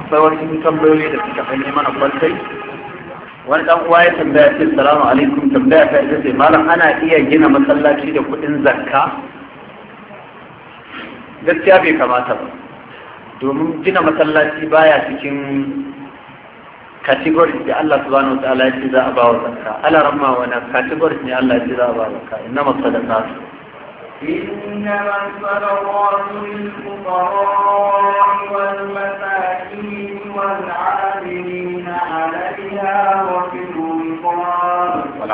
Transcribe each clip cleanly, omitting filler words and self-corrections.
akwai wasu tambayoyi da suka fanye mana kwantai. Wani dan uwa ya tambaya ce salamu alaikum, tambaya ta ita ce malam ana iya gina masallaci da kuɗin zakka? Gaskiya bai kamata ba, domin gina masallaci baya cikin categories da Allah subhanahu wa ta'ala ya ce za a ba wa zakka. Ala ramma wani categories ne Allah ya ce za a ba wa zakka? Innama sadaqatu إنما الصدقات للفقراء والمساكين والعاملين عليها وفي الرقاب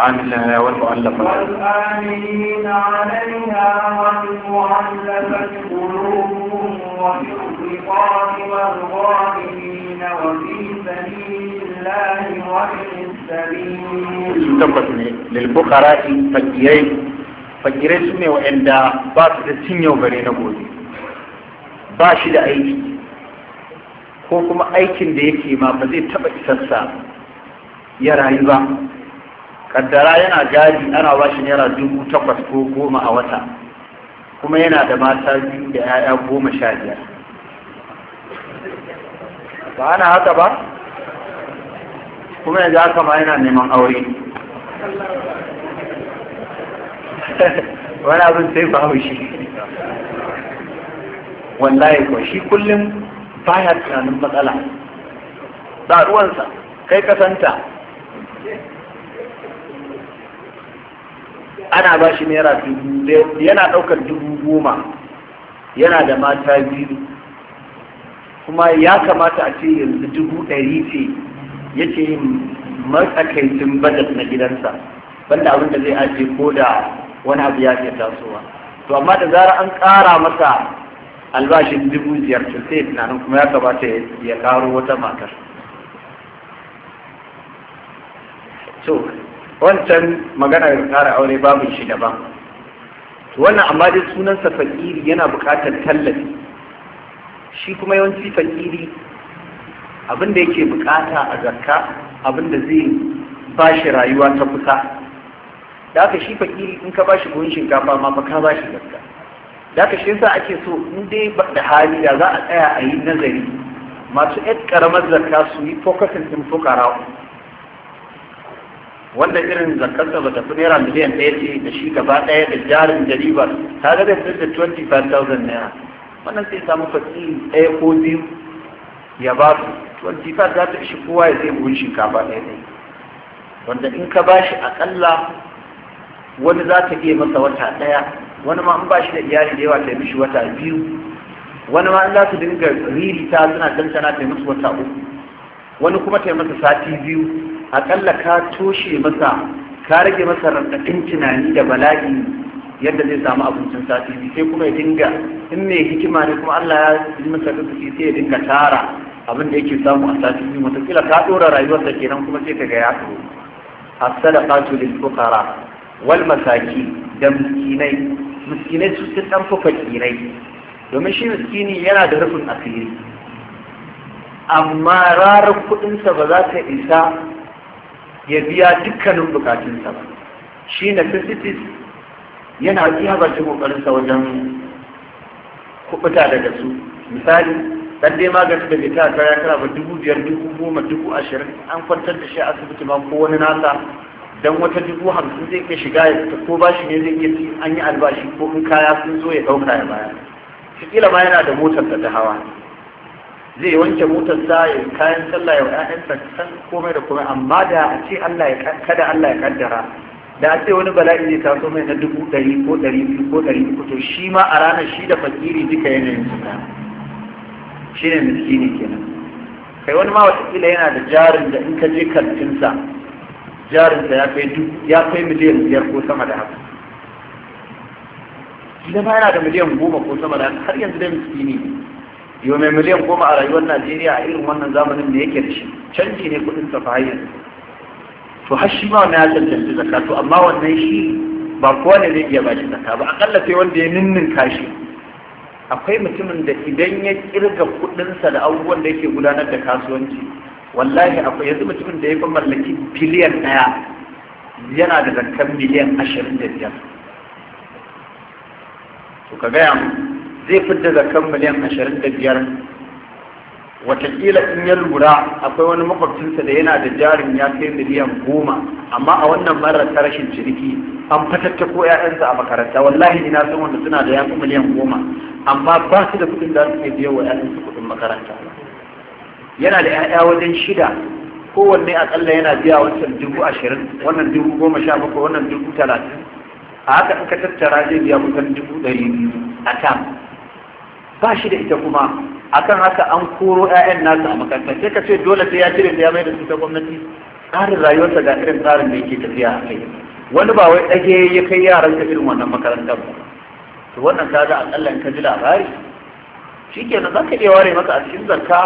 والآمنين عليها وفي المؤلفة قلوبهم وفي الرقاب والغارمين وفي سبيل الله وابن السبيل. للفقراء فقيرين fakirai su ne waɗanda ba su da cin yau bare na gobe, ba shi da aiki ko kuma aikin da yake ma ba zai taɓa isarsa ya rayu ba. Kaddara yana gadi ana ba shi naira 8,000 ko 10 a wata, kuma yana da mata 2 da 'ya'ya 15. Ba ana haka ba? Kuma yanzu haka ma yana neman aure. Wani abin sai ba shi wallahi ko shi kullum baya tunanin matsala ba ruwansa, kai kasanta ana ba shi naira 1000, yana ɗaukar 10,000, yana da mata 2, kuma ya kamata a ce yanzu 100,000 ce yake yin matsakaicin budget na gidansa, banda abin da zai ajiye ko da wani abu ya ke tasowa. To amma da zara an ƙara masa albashin 5,000 to sai tunanin kuma ya kamata ya karo wata matar. So wancan magana da ƙara aure babu shi daban. To wannan amma dai sunansa fakiri yana buƙatar tallafi. Shi kuma yawanci fakiri abin da yake buƙata a zakka abin da zai ba shi rayuwa ta kusa. Da aka shi fakiri in ka bashi buhun shinkafa ma fa ka bashi zakka. Da aka shi yasa ake so in dai da hali da za a tsaya a yi nazari masu ƴan karamar zakka su yi focusing din fukara, wanda irin zakkarsa ba ta fi naira miliyan 1 ce da shi gaba ɗaya da jarin jariba ta ga da 25,000 naira. Wannan sai samu fakiri 1 ko 2 ya ba su 25 za ta ishi kowa ya sai buhun shinkafa ɗaya, wanda in ka bashi aƙalla wani za ta iya masa wata ɗaya, wani ma in ba shi da iyali da yawa ta yi mishi wata 2, wani ma in za su dinga ririta suna tantana ta yi musu wata 3, wani kuma ta yi masa sati 2. Aƙalla ka toshe masa, ka rage masa raɗaɗin tunani da bala'i yadda zai samu abincin sati 2, sai kuma ya dinga in mai hikima ne kuma Allah ya yi masa rubuci sai ya dinga tara abin da yake samu a sati 2. Wataƙila ka ɗora rayuwarsa kenan kuma sai ka ga ya ɗoro. As-sadaqatu lil fuqara wal masaki da miskinai su sun dan fa fakirai, domin shi miskini yana da rufin asiri amma rarar kudinsa ba za ta isa ya biya dukkanin bukatunsa ba. Shi necessities yana iya bakin kokarinsa wajen kubuta daga su. Misali dan dai magani da bai ta kaya kara ba 5,000, 10,000, 20,000 an kwantar da shi a asibiti ma ko wani nasa dan wata 50,000 zai iya shiga ya fita, ko bashi ne zai iya ci an yi albashi ko in kaya sun zo ya dauka ya baya. Shikila ma yana da motarsa ta hawa, zai wanke motarsa ya kayan sallah ya ƴaƴansa san komai da komai, amma da a ce kada Allah ya kaddara da a ce wani bala'i zai taso mai na 100,000 ko 200 ko 300 to shi ma a ranar shi da fakiri duka yanayin su ɗaya. Shi ne miskini kenan. Kai wani ma watakila yana da jarin da in ka je kantinsa jarinsa ya kai miliyan 5 ko sama da haka. Idan ma yana da miliyan 10 ko sama da haka har yanzu da miskini ne. Yau mai miliyan 10 a rayuwar Najeriya a irin wannan zamanin da yake da shi canji ne kudin sa fa yanzu. To har shi ma wannan ya cancanci zakka, to amma wannan shi ba kowane zai iya bashi zakka ba, akalla sai wanda ya ninninka shi. Akwai mutumin da idan ya kirga kudinsa da abubuwan da yake gudanar da kasuwanci, wallahi akwai yanzu mutumin da ya fi mallaki biliyan 1 yana da zakkan miliyan 25. To ka gaya mu zai fidda zakkan miliyan 25 watakila in ya lura akwai wani makwabcinsa da yana da jarin ya kai miliyan 10, amma a wannan marar ta rashin ciniki an fatatta ko 'ya'yansa a makaranta. wallahi ina san wanda suna da yafi miliyan 10 amma ba su da kuɗin da su ke biya wa 'ya'yansu kuɗin makaranta. yana da 'ya'ya wajen 6, kowanne akalla yana biya wancan 20,000, wannan 17,000, wannan 30,000. a haka in ka tattara zai biya kusan 200,000 a tam. ba shi da ita kuma akan haka an koro 'ya'yan nasa a makaranta, sai ka ce dole sai ya cire da ya mai da su ta gwamnati. tsarin rayuwarsa ga irin tsarin da yake tafiya a kai. wani ba wai ɗage ya kai yaran ka irin wannan makarantar ba. to wannan ka ga akalla in ka ji labari shi kenan za ka iya ware maka a cikin zakka.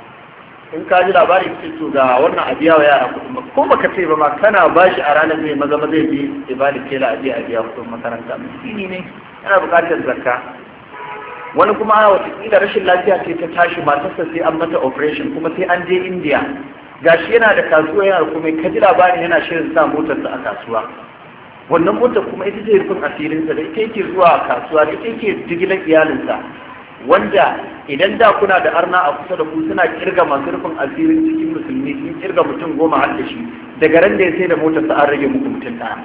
in ka ji labari ka ce to ga wannan a biya wa yara kuɗin ko baka ce ba ma kana ba shi a ranar zai maza zai bi ibada kela a biya kuɗin makaranta. miskini ne yana buƙatar zakka. wani kuma ana watakila rashin lafiya ce ta tashi matarsa sai an mata operation kuma sai an je India. gashi yana da kasuwa yana kuma ka ji labarin yana shirin sa motarsa a kasuwa. wannan motar kuma ita ce rufin asirinsa da ita yake zuwa kasuwa da ita yake jigilar iyalinsa, wanda idan da kuna da arna a kusa da ku suna kirga masu rufin asirin cikin musulmi sun kirga mutum 10 har da shi, daga ran da ya sai da motarsa an rage muku mutum ɗaya.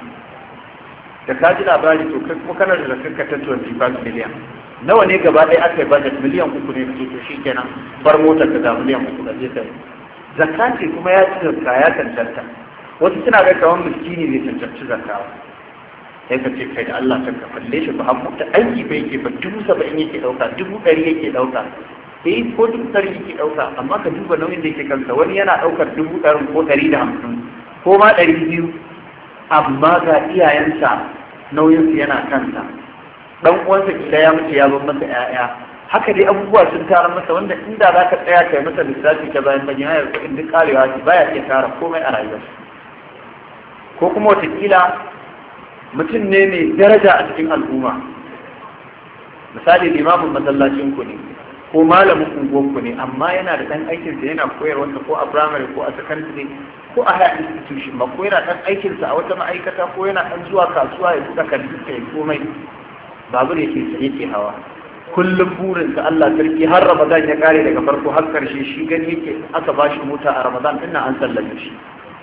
da ka ji labari to kai kuma kana da zakka ta 25 miliyan. nawa ne gaba ɗaya aka yi budget miliyan 3 ne kake to shikenan bar motar ka ga miliyan 3 da zai kai. zakka ce kuma ya ci zakka ya tantanta. wasu suna ga kawan miskini bai tantance zakka ba. sai ka ce kai da Allah ka kalle shi ba amma ta aiki bai yake ba 70,000 yake dauka 100,000 yake dauka ko 100,000 yake dauka, amma ka duba nauyin da yake kansa. wani yana daukar 100,000 ko 150 ko ma 200, amma ga iyayensa nauyinsu yana kansa. dan uwansa kila ya mutu ya bar masa 'ya'ya. haka dai abubuwa sun tara masa wanda inda za ka tsaya kai masa lissafi ta bayan bayan hayar kuɗin duk karewa ce baya iya tara komai a rayuwarsa. ko kuma watakila mutum ne mai daraja a cikin al'umma, misali limamin masallacin ku ne ko malamin unguwar ku ne, amma yana da ɗan aikinsa yana koyarwarsa ko a primary ko a secondary ko a higher institution ba, ko yana ɗan aikinsa a wata ma'aikata ko yana ɗan zuwa kasuwa ya buɗe kantinsa ya komai. babu da yake hawa kullum burinsa Allah sarki har Ramadan ya kare daga farko har karshe shi gani yake aka ba shi mota a Ramadan din an sallame shi.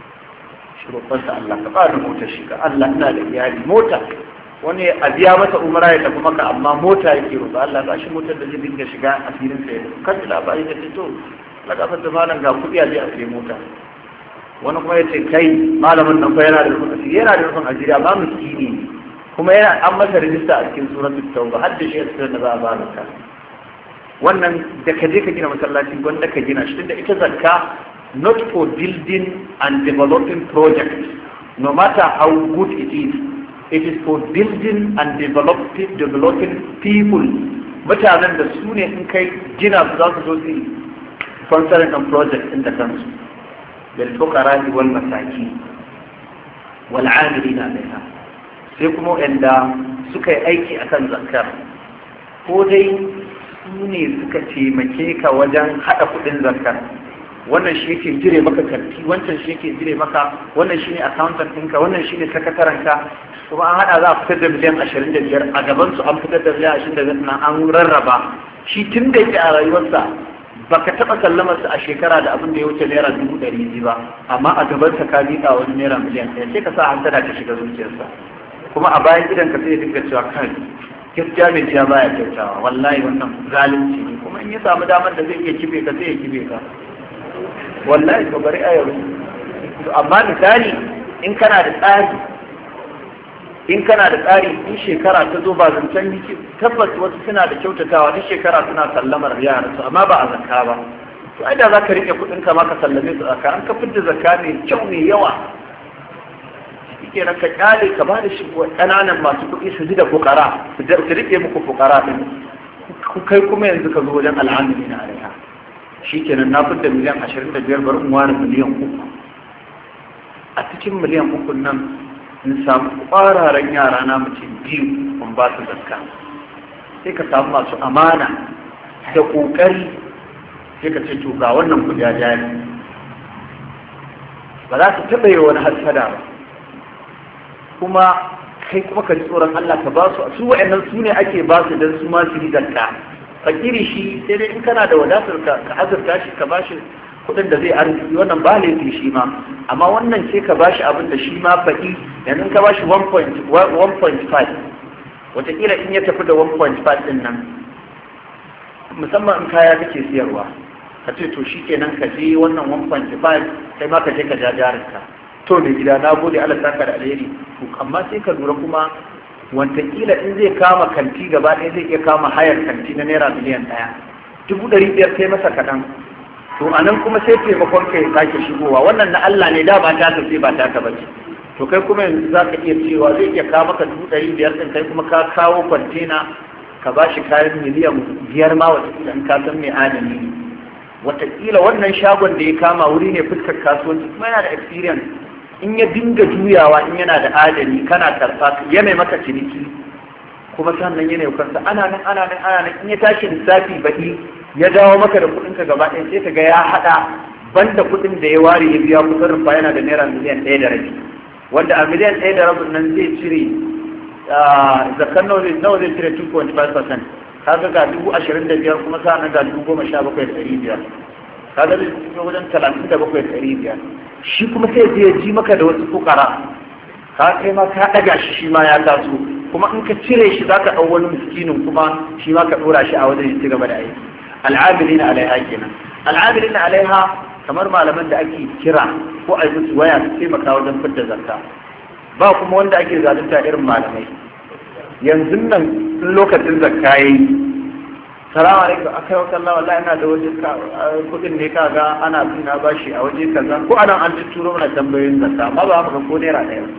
roƙonsa Allah ka bani mota shi ka Allah ina da iyali mota. wani a biya masa umara ya tafi maka amma mota yake roƙa Allah ba shi motar da zai dinga shiga a filin sa ya kan labari da fito na kafar da malam ga kuɗi a je a sai mota. wani kuma ya ce kai malamin nan fa yana da rufin asiri, yana da rufin asiri amma miskini ne kuma yana an masa rijista a cikin suratul tauba har da shi a cikin da za a ba zakka. wannan da ka je ka gina masallaci wanda ka gina shi tunda ita zakka not for building and developing projects, no matter how good it is for building and developing people. mutanen da su ne in kai gina su za su zo su sponsoring and project in da kansu bil fuqara wal masakin wal 'amilina 'alayha. sai kuma wanda suka yi aiki akan zakkar, ko dai su ne suka taimake ka wajen haɗa kuɗin zakkar. wannan shi yake jire maka karti, wancan shi yake jire maka, wannan shi ne accountant ɗinka, wannan shi ne sakatarenka, kuma an haɗa za a fitar da miliyan 25 a gabansu an fitar da miliyan 25 na an rarraba. shi tun da yake a rayuwarsa baka taɓa sallamarsa a shekara da abin da ya wuce naira 200,000 ba, amma a gabansa ka miƙa wani naira miliyan 1 sai ka sa hankala ta shiga zuciyarsa. kuma a bayan gidan ka sai ya dinga cewa kan gaskiya mai jiya baya kyautawa, wallahi wannan zalunci ne. kuma in ya samu damar da zai iya kibe ka sai ya kibe ka, wallahi ka bari a yau. to amma misali in kana da tsari in shekara ta zo ba zancen yake tabbas wasu suna da kyautatawa duk shekara suna sallamar yaran su amma ba a zakka ba. to ai da za ka rike kuɗin ka ma ka sallame su zakka, an ka fitar zakka mai kyau mai yawa ke nan ka kyale ka ba da shi ƙananan masu kuɗi su ji da fukara su rike muku fukara ɗin, kai kuma yanzu ka zo wajen al'amari na alaiha. shi kenan na fitar miliyan 25 bari in ware miliyan 3. a cikin miliyan 3 nan in samu ƙwararren yara na mutum 2 in ba su zakka. sai ka samu masu amana da ƙoƙari sai ka ce to ga wannan kuɗi ya jari, ba za su taɓa yi wani hasada ba. kuma kai kuma ka ji tsoron Allah ka ba su wa'annan su ne ake ba su don su ma su yi zakka. fakiri shi sai dai in kana da wadatar ka azurta shi ka bashi kudin da zai arziki wannan ba laifi shi ma, amma wannan sai ka bashi abin da shi ma faɗi yanzu ka bashi 1.5 wataƙila in ya tafi da 1.5 din nan musamman in kaya kake siyarwa ka ce to shi kenan ka je wannan 1.5 sai ma ka je ka ja jarinka to da gida na gode Allah saka da alheri amma sai ka lura kuma wataƙila in zai kama kanti gaba ɗaya zai iya kama hayar kanti na naira miliyan 1,500,000 sai masa kaɗan, to a nan kuma sai taimakon ka ya sake shigowa wannan na Allah ne da ba ta sai ba ta ka bace, to kai kuma yanzu za ka iya cewa zai iya kawo maka 500,000 ɗin kai kuma ka kawo kwantena ka ba shi kayan miliyan 5 ma wataƙila in ka san mai adami ne, wataƙila wannan shagon da ya kama wuri ne fuskar kasuwanci kuma yana da experience, in ya dinga juyawa in yana da adali kana karfa yana maka ciniki kuma sannan yana kansa ana nan in ya tashi lissafi baɗi ya dawo maka da kuɗinka gaba ɗaya sai ka ga ya haɗa banda kuɗin da ya ware ya biya kuɗin rufa yana da naira miliyan 1.5, wanda a miliyan 1.5 nan zai cire zakar nawa zai cire 2.5%, kaga ga 25,000 kuma sa'an ga 17,500, kaga zai cire wajen 37,500, shi kuma sai zai ji maka da wasu fukara ka kai ma ka daga shi ma ya taso, kuma in ka cire shi zaka dau wani miskinin kuma shi ma ka dora shi a wajen ya ci gaba da aiki. Al'amilina alaiha kenan, al'amilina alaiha kamar malaman da ake kira ko a yi musu waya su taimaka wajen fidda zakka, ba kuma wanda ake zalunta irin malamai. Yanzu nan in lokacin zakka yayi, salamu alaikum akai wa sallah wallahi ina da waje kudin ne kaga ana bina bashi a waje kaza ko anan an turo mana tambayoyin zakka amma ba haka ko naira ɗaya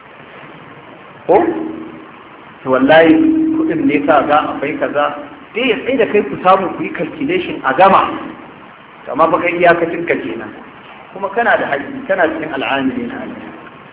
ko to wallahi kudin ne kaga akwai kaza dai ya tsaye da kai ku samu ku yi calculation a gama, amma ba kai iyakacin ka kenan kuma kana da haƙƙi kana cikin al'amiri na alaiha,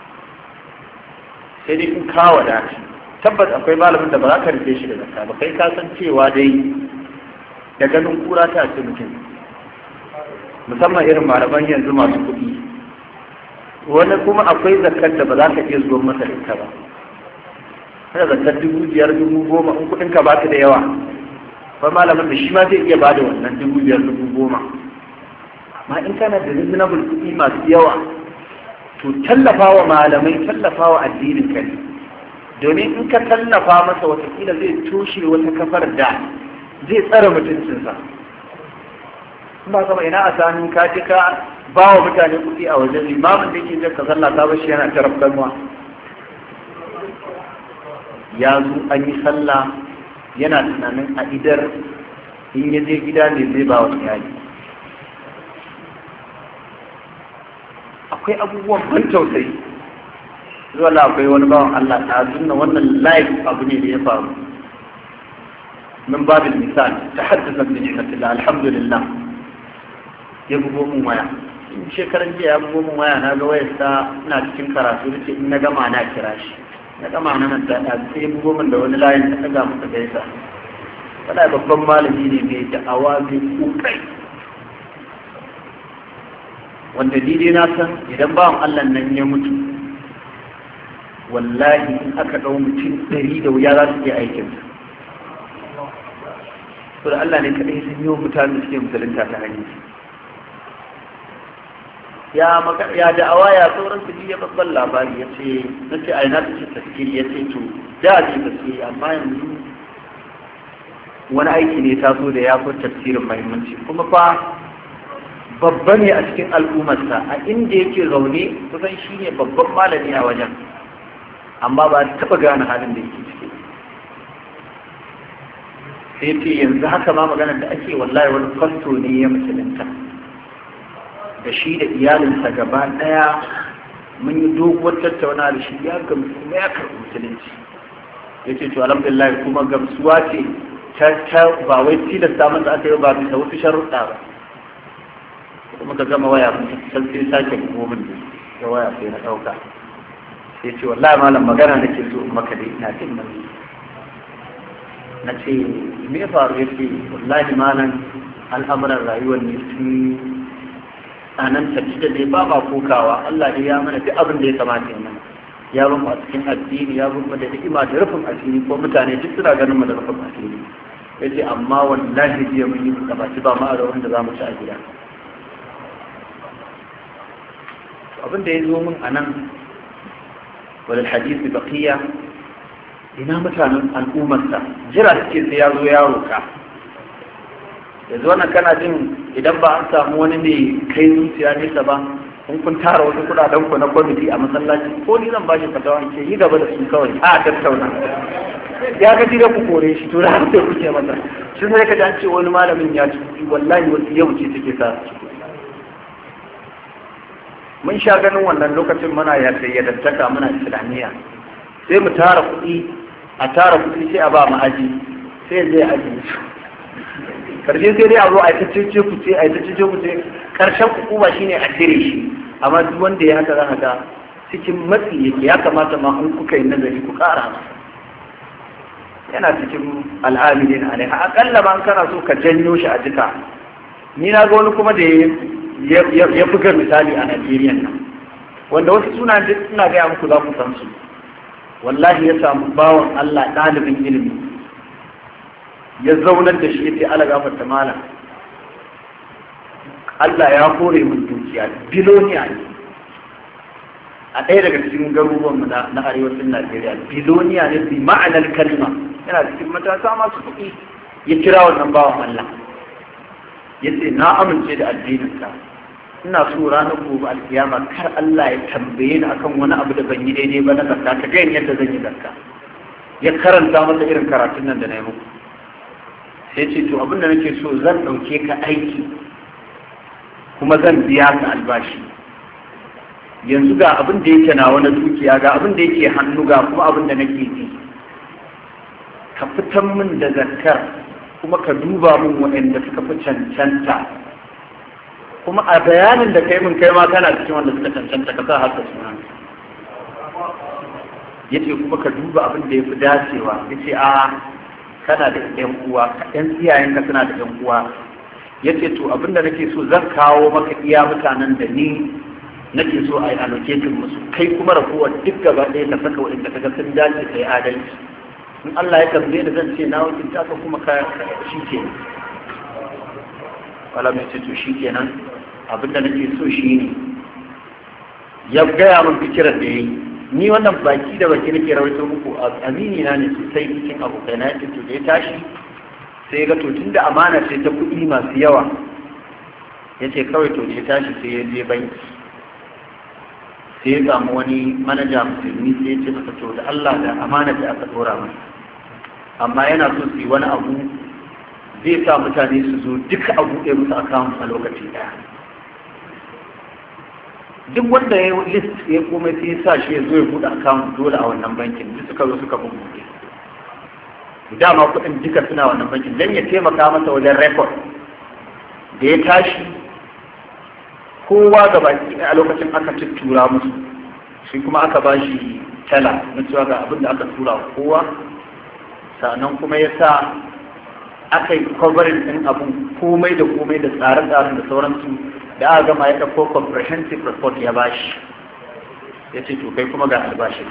sai dai in ka wadata tabbas akwai malamin da ba za ka rufe shi da zakka ba, kai ka san cewa dai da ganin kura ta ce mutum, musamman irin malaman yanzu masu kuɗi, wani kuma akwai zakar da ba za ka iya zuwa masa da ita ba, kada zakar 5,000 10,000 in kuɗin ka ba ta da yawa, ba malamin da shi ma zai iya bada wannan 5,000 10,000, amma in kana da reasonable kuɗi masu yawa to tallafawa malamai tallafawa addinin ka ne, domin in ka tallafa masa watakila zai toshe wata kafar da zai tsara mutuncinsa, ba kama ina a sanin ka je ka ba wa mutane kuɗi a wajen limamin da ke jan ka sallah ta bashi yana taraf kanwa ya zo an yi sallah yana tunanin a idar in ya je gida ne zai ba wa iyali. Akwai abubuwan ban tausayi zuwa akwai wani bawan Allah ta zunna wannan live abu ne da ya faru min babin misal ta haddasa da ni'matillah alhamdulillah, ya bugo mun waya in shekaran jiya ya bugo mun waya na ga wayarsa ina cikin karatu da ce in na gama na kira shi na gama na nan da sai bugo mun da wani layin ta daga muka gaisa, wala babban malami ne mai da'awa mai kokai wanda ni dai na san idan bawan Allah nan ya mutu wallahi in aka ɗau mutum 100 da wuya za su iya aikinsa, to da Allah ne kaɗai sun yi wa mutane suke musulunta ta hanyar ya da'awa ya sauran su ya babban labari ya ce na ce aina su ce taskiri ya ce to da ce taskiri amma yanzu wani aiki ne taso da ya fi tafsirin muhimmanci kuma fa babba ne a cikin al'ummarsa a inda yake zaune kusan shi ne babban malami a wajen amma ba taɓa gane halin da yake ciki. Sai ce yanzu haka ma maganar da ake wallahi wani fasto ne ya musulunta da shi da iyalinsa gaba ɗaya mun yi doguwar tattauna da shi ya gamsu kuma ya karɓi musulunci. Ya ce to alhamdulillah kuma gamsuwa ce ta ba wai tilasta masa aka yi ba bisa wasu sharuɗa ba. Kuma ka gama waya mun san sai sake gomin da waya sai na ɗauka. Sai ce wallahi malam magana nake so maka dai ina jin nan. Na ce me ya faru ya ce wallahi malam al'amuran rayuwar ne sun tsananta da dai ba kokawa Allah dai ya mana duk abin da ya kamata ya mana ya rumu a cikin addini ya rumu da ni'ima da rufin asiri ko mutane duk suna ganin mu da rufin asiri ya ce amma wallahi jiya mun yi gabaci ba ma da wanda za mu ci a gida. Abin da ya zo min a nan wadda hadisi baqiya ina mutanen al'ummarsa jira suke sai ya zo ya roka. Yanzu wannan kana jin idan ba an samu wani ne kai zuciya nesa ba, in kun tara wasu kudaden ku na kwamiti a masallaci ko ni zan bashi fatawa ke yi gaba da su kawai a tattauna. Ya gaji da ku kore shi to da har sai kuke masa shi sai ka an ce wani malamin ya ci wallahi wasu yau ce take sa su ci. Mun sha ganin wannan lokacin muna ya sayyadantaka muna islamiyya sai mu tara kuɗi a tara kuɗi sai a ba mu aji sai zai aji su karshe sai dai a zo a yi ta cece ku ce a yi ta cece ku ce karshen hukuma shine a cire shi amma duk wanda ya haka za ga cikin matsi yake ya kamata ma in kuka yi nazari ku ƙara masa yana cikin al'amilin alaiha akalla ma kana so ka janyo shi a jika. Ni na ga wani kuma da ya buga misali a Najeriya nan wanda wasu suna gaya muku za ku san su. Wallahi ya samu bawan Allah ɗalibin ilimi ya zaunar da shi ya ce ala gafarta malam Allah ya kore min dukiya biloniya ne a ɗaya daga cikin garuruwanmu na arewacin Najeriya biloniya ne bi ma'anar kalma yana cikin matasa masu kuɗi ya kira wannan bawan Allah ya ce na amince da addininka ina so ranar gobe alkiyama kar Allah ya tambaye ni akan wani abu da ban yi daidai ba na zakka ka ga yadda zan yi zakka ya karanta masa irin karatun nan da na yi muku sai ce to abin da nake so zan ɗauke ka aiki kuma zan biya ka albashi yanzu ga abin da yake na wani dukiya ga abin da yake hannu ga kuma abin da nake ji ka fitan min da zakkar kuma ka duba min waɗanda suka fi cancanta kuma a bayanin da kai min kai ma kana cikin wanda suka cancanta ka sa haka suna yace kuma ka duba abin da ya fi dacewa yace a kana da ƴan uwa ƴan iyayenka suna da ƴan uwa yace to abin da nake so zan kawo maka iya mutanen da ni nake so a yi allocating musu kai kuma rakuwa duk gaba ɗaya ka saka waɗanda kaga sun dace kai adalci in Allah ya tambaye da zan ce na wakilta ka kuma ka shi ke wala mai ce to shi kenan abinda nake so shi ne ya gaya min fikirar da ya yi ni wannan baki da baki nake rawaito muku amini na ne sosai cikin abokai na yace to da ya tashi sai ga to tunda amana ce ta kuɗi masu yawa yace kawai to da ya tashi sai ya je banki sai ya samu wani manaja musulmi sai ya ce masa to da Allah da amana da aka dora masa amma yana so su yi wani abu zai sa mutane su zo duka a buɗe musu account a lokaci ɗaya duk wanda ya yi list ya komai sai ya sa shi ya zo ya buɗe account dole a wannan bankin duk suka zo suka buɗe dama kuɗin duka suna wannan bankin don ya taimaka masa wajen record da ya tashi kowa gaba a lokacin aka tuttura musu shi kuma aka ba shi tala na cewa ga abin da aka tura wa kowa sannan kuma ya sa aka yi covering ɗin abin komai da komai da tsare-tsaren da sauransu da aka gama ya ɗauko comprehensive report ya ba shi ya ce to kai kuma ga albashin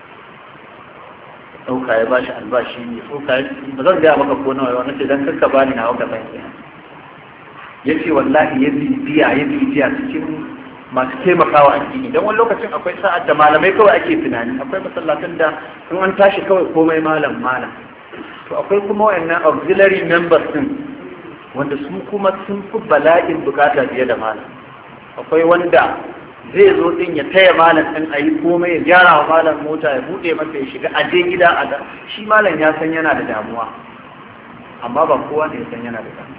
ɗauka ya ba shi albashi ne ɗauka ba zan gaya maka ko nawa wani ce don kakka ba ni na waka banki ya ce wallahi ya bibiya cikin masu taimakawa addini don wani lokacin akwai sa'ad da malamai kawai ake tunani akwai masallatan da in an tashi kawai komai malam to akwai kuma wayannan auxiliary members din wanda su kuma sun fi bala'in bukata fiye da malam akwai wanda zai zo din ya taya malam din a yi komai ya gyara wa malam mota ya bude masa ya shiga aje gida a ga shi malam ya san yana da damuwa amma ba kowa ne ya san yana da damuwa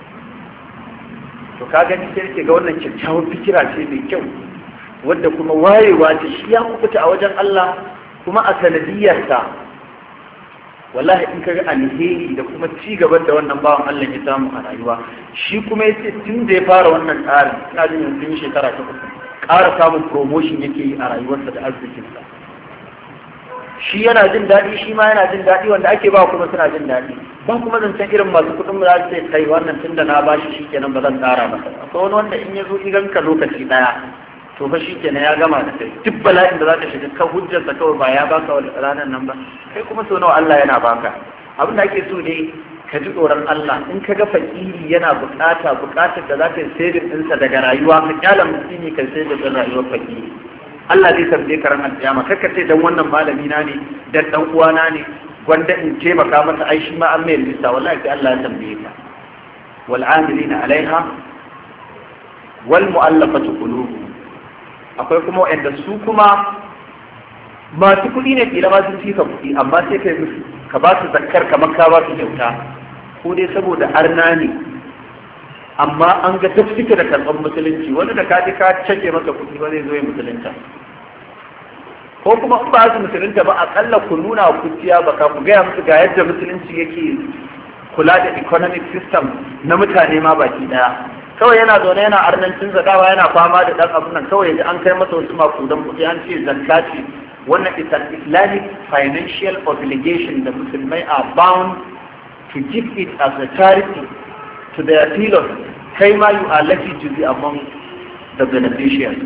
to ka gani sai ke ga wannan kyakkyawar fikira ce mai kyau wadda kuma wayewa ce shi ya kubuta a wajen Allah kuma a sanadiyarsa wallahi in ka ga alheri da kuma ci gaban da wannan bawan Allah ya samu a rayuwa shi kuma ya ce tun da ya fara wannan tsarin ina jin yanzu shekara ta uku ƙara samun promotion yake yi a rayuwarsa da arzikinsa shi yana jin daɗi shi ma yana jin daɗi wanda ake ba kuma suna jin daɗi ba kuma zancen irin masu kuɗin mu za su ce kai wannan tun da na bashi shi kenan ba zan ƙara masa akwai wani wanda in ya zo idan ka lokaci ɗaya to fa shi kenan ya gama da kai duk bala'in da za ka shiga kan hujjarsa kawai ba ya baka wa ranar nan ba kai kuma sau nawa Allah yana baka abin da ake so ne ka ji tsoron Allah in ka ga fakiri yana bukatar da za ka yi saving ɗinsa daga rayuwa ka kyala musulmi ka sai da rayuwar fakiri Allah zai tambaye ka ran alƙiyama kar ce dan wannan malami na ne dan dan uwana ne gwanda in taimaka masa ai shi ma an mai lissa wallahi sai Allah ya tambaye ka wal amilina alaiha wal mu'allafatu qulubuhum akwai kuma wanda su kuma masu kuɗi ne kila ma sun fi ka kuɗi amma sai kai musu ka ba su zakkar kamar ka ba su kyauta ko dai saboda arna ne amma an ga tafsika da karɓar musulunci wani da kaji ka cake masa kuɗi ba zai zo ya musulunta ko kuma in ba su musulunta ba akalla ku nuna wa kuciya baka ku gaya musu ga yadda musulunci yake kula da economic system na mutane ma baki daya kawai yana zaune yana arnancin zagawa yana fama da dan abun nan kawai yanzu an kai masa wasu makudan kuɗi an ce zakka ce wannan is an Islamic financial obligation da musulmai are bound to give it as a charity to their fellows kai ma you are lucky to be among the beneficiaries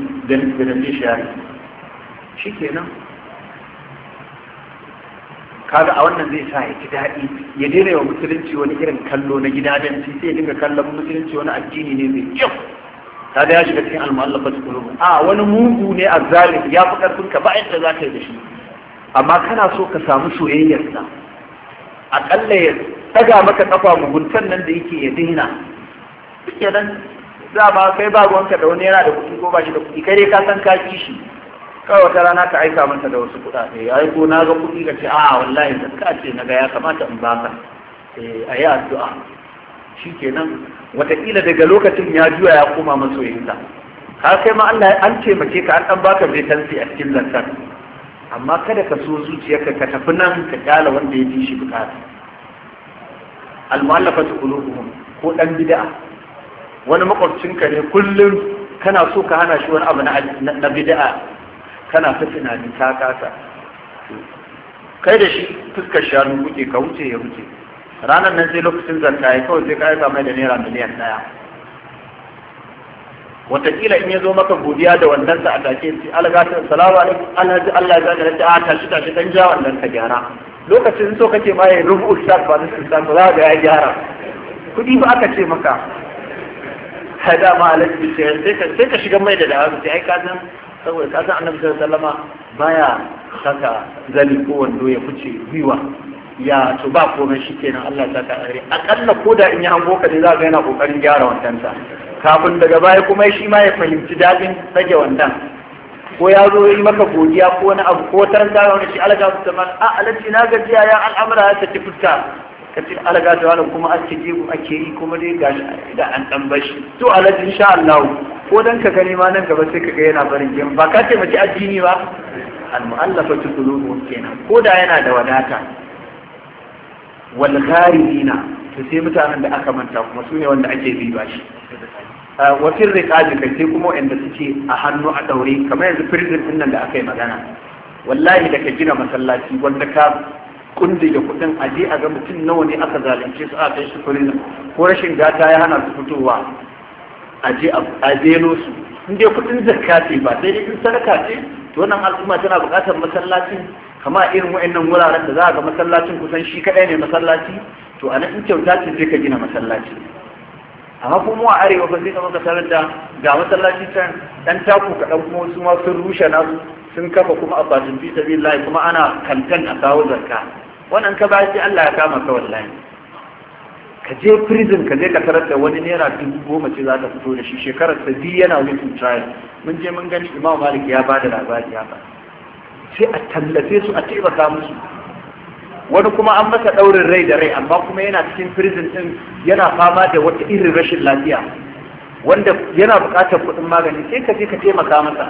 shikenan kaga a wannan zai sa ya ji daɗi ya daina wa musulunci wani irin kallo na gidajenci sai ya dinga kallon musulunci wani addini ne mai kyau kaga ya shiga cikin al-mu'allafat qulub wani mugu ne azzalim ya fi karfin ka ba yadda za ka yi da shi amma kana so ka samu soyayyarsa aƙalla ya daga maka kafa muguntan nan da yake ya daina kenan za ba kai ba ruwanka da wani yana da kuɗi ko ba shi da kuɗi kai dai ka san ka ki shi kawai wata rana ka aika masa da wasu kuɗaɗe ya ko na ga kuɗi ka ce wallahi zakka ce na ga ya kamata in baka a yi addu'a shi kenan wataƙila daga lokacin ya juya ya koma masoyinsa har kai ma Allah an taimake ka an ɗan baka retansi a cikin zakkar amma kada ka so zuciyarka ka tafi nan ka kyala wanda ya fi shi bukata al-mu'allafatu qulubuhum ko dan bid'a wani makwabcinka ne kullum kana so ka hana shi wani abu na bid'a kana ta tunanin ta kasa kai da shi fuskar shanu kuke ka wuce ya wuce ranar nan sai lokacin zanta ya kawai sai ka aika mai da naira miliyan 1 wataƙila in ya zo maka godiya da wandansa a take sai algata salamu alaikum alhaji Allah ya zaka da tashi dan ja wannan ka gyara lokacin so kake ma ya rubu ustaz ba su san ba za ya gyara kudi ba aka ce maka hada ma alhaji sai ka shiga mai da dawa sai ai ka san saboda ka san annabi sallallahu alaihi wasallama baya saka zali ko wando ya fice gwiwa ya to ba komai shikenan Allah ya saka are akalla koda in ya hango ka ne za ga yana kokarin gyara wandansa kafin daga baya kuma shi ma ya fahimci dadin sage wandan ko ya zo yi maka godiya ko wani abu ko taranta wani shi alaga su zaman alaji na gajiya ya al'amura ya tafi fuska kace alaga ta wani kuma ake jibu ake yi kuma dai gashi da an dan bashi to alaji insha Allah ko dan ka gani ma nan gaba sai ka ga yana barin jin ba ka ce mace addini ba al-mu'allafatu qulubuhum kenan ko da yana da wadata wal gharibina to sai mutanen da aka manta kuma su ne wanda ake bi bashi wafin rikaji kai sai kuma wanda suke a hannu a daure kamar yanzu prison din nan da aka yi magana wallahi da ka gina masallaci wanda ka kundige kudin aje a ga mutum nawa ne aka zalunce su a kai shi prison ko rashin gata ya hana su fitowa aje a zelo su in dai kudin zakka ce ba sai dai in sadaka ce to wannan al'umma tana buƙatar masallacin kama irin wa'annan wuraren da za a ga masallacin kusan shi kadai ne masallaci to a nan in kyauta ce sai ka gina masallaci amma kuma a arewa ba zai maka tarar da ga masallaci can dan taku kaɗan kuma wasu ma sun rushe nasu sun kafa kuma a batin fi sabilillah kuma ana kankan a kawo zakka wannan ka ba sai Allah ya kama ka wallahi ka je prison ka je ka tarar da wani naira 10,000 ce za ta fito da shi shekarar ta biyu yana waiting trial mun je mun gani Imam Malik ya ba da labari ya ba sai a tallafe su a taimaka musu wani kuma an masa ɗaurin rai da rai amma kuma yana cikin prison ɗin yana fama da wata irin rashin lafiya wanda yana buƙatar kuɗin magani sai ka je ka taimaka masa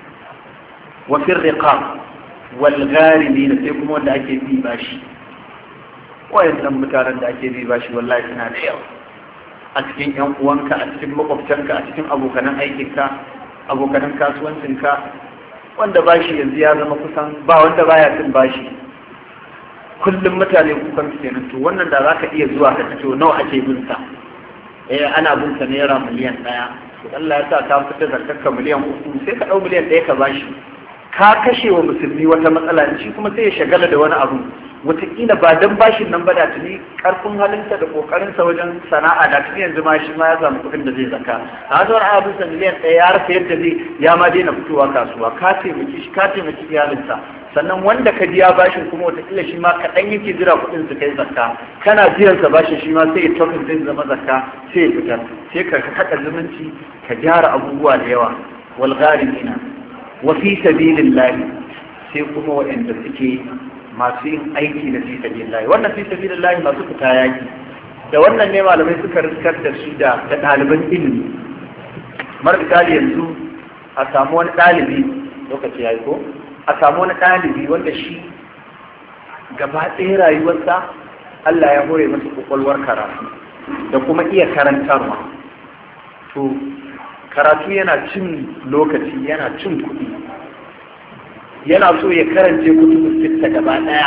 wa fi riqab wal gharimin sai kuma wanda ake bi bashi wayannan mutanen da ake bi bashi wallahi suna da yawa a cikin ƴan uwanka a cikin makwabtanka a cikin abokanan aikinka abokanan kasuwancinka wanda bashi yanzu ya zama kusan ba wanda baya cin bashi kullum mutane kukan su kenan to wannan da za ka iya zuwa ka fito nawa ake bin sa ana bin sa naira miliyan 1 to Allah ya sa ka fita zakarka miliyan 3 sai ka dau miliyan 1 ka bashi ka kashe wa musulmi wata matsala shi kuma sai ya shagala da wani abu wataƙila ba dan bashin nan ba da tuni karfin halinsa da kokarinsa wajen sana'a da tuni yanzu ma shi ma ya samu kuɗin da zai zaka a zuwa a bisa miliyan ɗaya ya rasa yadda zai ya ma daina fitowa kasuwa ka taimaki shi ka taimaki iyalinsa sannan wanda ka biya bashin kuma wataƙila shi ma kaɗan yake jira kuɗin su kai zakka kana biyan sa bashin shi ma sai ya tokin zai zama zakka sai ya fitar sai ka haɗa zumunci ka gyara abubuwa da yawa wal gharimina wa fi sabilillah sai kuma waɗanda suke masu yin aiki da fi sabilillah wannan fi sabilillah masu fita yaki da wannan ne malamai suka riskar da shi da ɗaliban ilimi mar misali yanzu a samu wani ɗalibi lokaci yayi ko a samu wani ɗalibi wanda shi gaba ɗaya rayuwarsa Allah ya hore masa kwakwalwar karatu da kuma iya karantarwa to karatu yana cin lokaci yana cin kuɗi yana so ya karance kutubu sitta gaba daya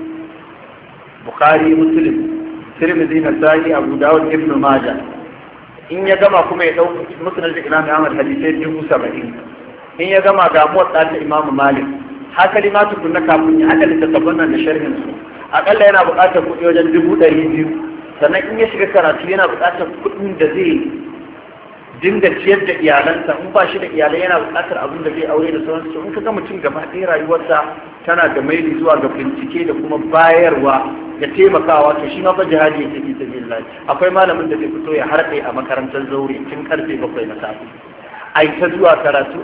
Bukhari Muslim Tirmidhi Nasa'i Abu Dawud Ibn Majah in ya gama kuma ya dauki Musnad Imam Ahmad hadisi 70 in ya gama ga Muwatta ta Imam Malik haka limatu kunna kafin ya haka littattafan nan da sharhin su akalla yana buƙatar kuɗi wajen 200 sannan in ya shiga karatu yana buƙatar kuɗin da zai dinga ciyar da iyalansa in ba shi da iyalai yana buƙatar abin da zai aure da sauransu in ka ga mutum gaba ɗaya rayuwarsa tana da maili zuwa ga bincike da kuma bayarwa da taimakawa to shi ma fa jihadi yake fi sabilillah akwai malamin da zai fito ya harɗe a makarantar zaure tun karfe 7 na safe ai ta zuwa karatu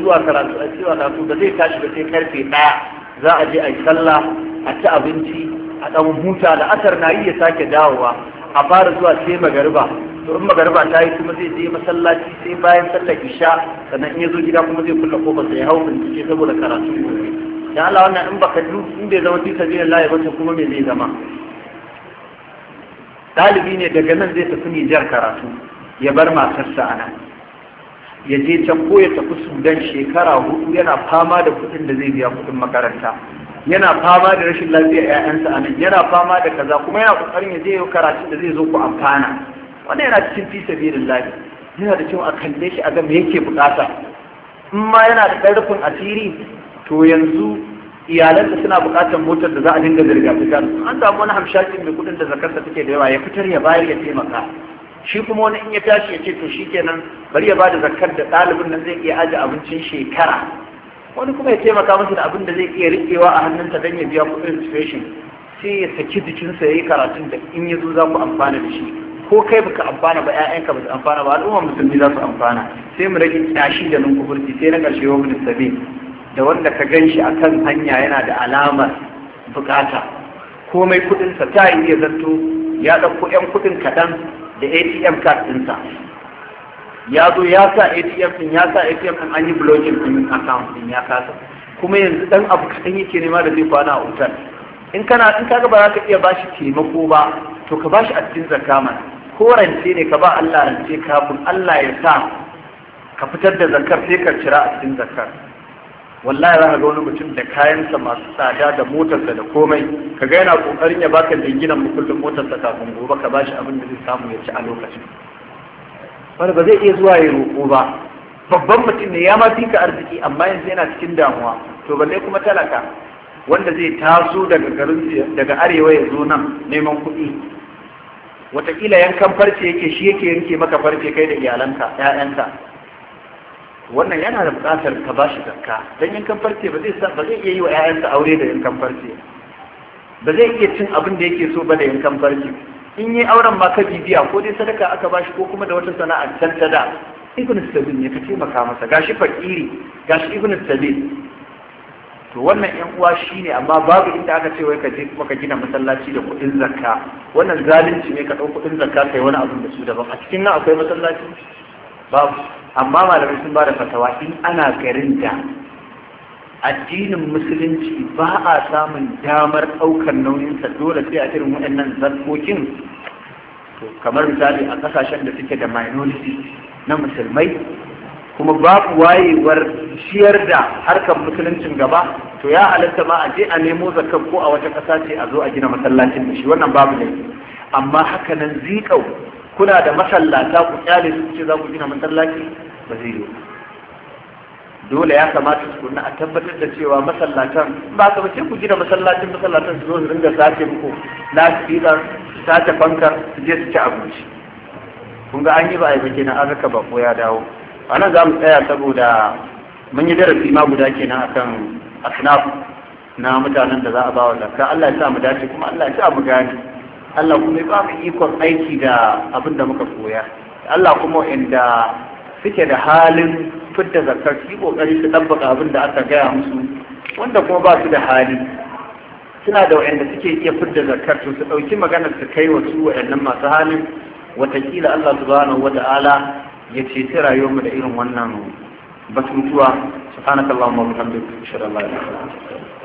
da zai tashi da sai karfe 1 za a je ai sallah a ci abinci a ɗan huta da asar na yi ya sake dawowa a fara zuwa sai magariba to in magariba ta yi kuma zai je masallaci sai bayan sallar isha sannan in ya zo gida kuma zai kulle kofar sai ya hau bincike saboda karatu dan Allah wannan in baka in bai zama fi sabilillah ba kuma me zai zama dalibi ne daga nan zai tafi Nijar karatu ya bar matarsa a nan ya je can ko ya tafi Sudan shekara 4 yana fama da kuɗin da zai biya kuɗin makaranta yana fama da rashin lafiyar 'ya'yansa a nan yana fama da kaza kuma yana kokarin ya je yau karatu da zai zo ku amfana wannan yana cikin fi sabilillah yana da cewa a kalle shi a ga me yake bukata in ma yana da ƙarfin asiri to yanzu iyalansa suna bukatar motar da za a dinga zirga-zirga an samu wani hamshakin mai kudin da zakarsa take da yawa ya fitar ya bayar ya taimaka shi kuma wani in ya tashi ya ce to shikenan bari ya bada zakar da ɗalibin nan zai iya aje abincin shekara wani kuma ya taimaka masa da abin da zai iya riƙewa a hannunsa don ya biya kuɗin registration sai ya saki jikinsa ya yi karatun da in ya zo za ku amfana da shi ko kai baka amfana ba ƴaƴanka ba su amfana ba al'ummar musulmi za su amfana sai mu rage kyashi da nan kufurci sai na ƙarshe wa bin sabi da wanda ka gan shi akan hanya yana da alamar bukata komai kuɗinsa ta iya zanto ya ɗauko ƴan kuɗin kaɗan da ATM card ɗinsa ya zo ya sa ATM ɗin an yi blocking ɗin account ɗin ya kasa kuma yanzu ɗan abu kaɗan yake nema da zai kwana a wutar in kaga ba za ka iya bashi taimako ba to ka bashi a cikin zakka mana ko rance ne ka ba Allah rance kafin Allah ya sa ka fitar da zakkar sai ka cira a cikin zakkar wallahi za ka ga wani mutum da kayansa masu tsada da motarsa da komai ka ga yana kokarin ya baka dinginan mukullin motarsa kafin gobe ka bashi abin da zai samu ya ci a lokacin wani ba zai iya zuwa ya roƙo ba babban mutum ne ya ma fi ka arziki amma yanzu yana cikin damuwa to balle kuma talaka wanda zai taso daga arewa ya zo nan neman kuɗi wataƙila yankan farce yake shi yake yanke maka farce kai da iyalanka ƴaƴanka wannan yana da buƙatar ka bashi zakka dan yankan farce ba zai iya yi wa ƴaƴansa aure da yankan farce ba zai iya cin abin da yake so ba da yankan farce in yi auren ma ka bibiya ko dai sadaka aka bashi ko kuma da wata sana'a can ta da ibn sabil ne ka taimaka masa gashi fakiri gashi ibn sabil to wannan yan uwa shine amma babu inda aka ce wai ka je kuma ka gina masallaci da kuɗin zakka wannan zalunci ne ka ɗau kuɗin zakka kai wani abin da su daban a cikin nan akwai masallaci babu amma malamai sun ba da fatawa in ana garin da addinin musulunci ba a samun damar ɗaukar nauyinsa dole sai a irin waɗannan zarkokin to kamar misali a ƙasashen da suke da minority na musulmai kuma babu wayewar ciyar da harkar musuluncin gaba to ya halatta ma a je a nemo zakar ko a wata ƙasa ce a zo a gina masallacin da shi wannan babu ne amma haka nan zikau kuna da masallata ku kyale su ce za ku gina masallaci ba zai yi dole ya kamata su kunna a tabbatar da cewa masallatan ba ka bace ku gina masallacin su zo su dinga sace muku lasifika su sace fankar su je su ci abinci kun ga an yi ba a yi ba kenan an raka bako ya dawo a nan za mu tsaya saboda mun yi darasi ma guda kenan akan asnaf na mutanen da za a ba wa zakka Allah ya sa mu dace kuma Allah ya sa mu gane Allah kuma ya ba mu ikon aiki da abin da muka koya Allah kuma inda suke da halin fidda zakkar su kokari su dabbaka abin da aka gaya musu wanda kuma ba su da hali suna da wa'anda suke iya fidda zakkar su dauki maganar su kai wa su wa'annan masu halin watakila Allah subhanahu wata'ala ya ceci rayuwarmu da irin wannan batutuwa subhanakallahumma wa bihamdika ashhadu an la ilaha illa anta